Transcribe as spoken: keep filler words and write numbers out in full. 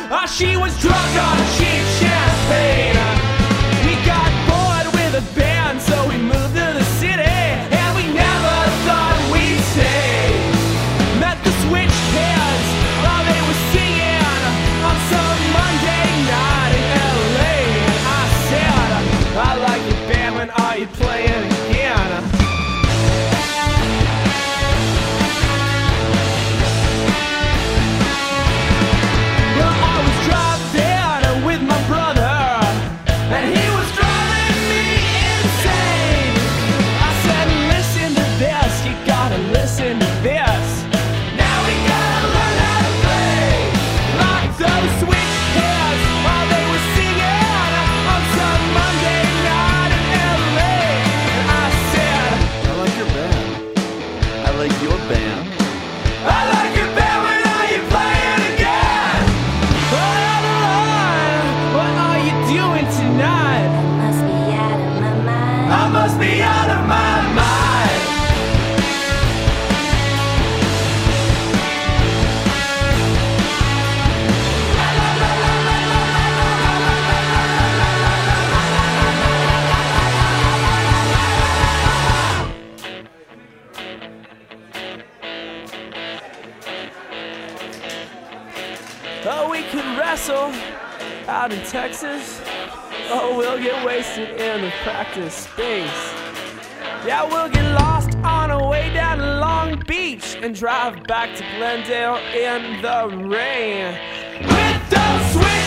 Ah, she was drunk on cheap champagne. We got bored with the band, so we moved to the city, and we never thought we'd stay. Met the Switch Kids while they were singing on some Monday night in L A. And I said, I like your band, when are you playing again? Well, I was driving with my brother, and he was driving me insane. I said, listen to this, you gotta listen to this. Now we gotta learn how to play like those Switch Kids while they were singing on some Monday night in L A. And I said, I like your band. I like your band. I like your band, when are you playing again? On the line, what are you doing tonight? Must be out of my mind. I must be out of my mind. Oh, we could wrestle out in Texas. Oh, we'll get wasted in the practice space. Yeah, we'll get lost on our way down to Long Beach and drive back to Glendale in the rain with those sweet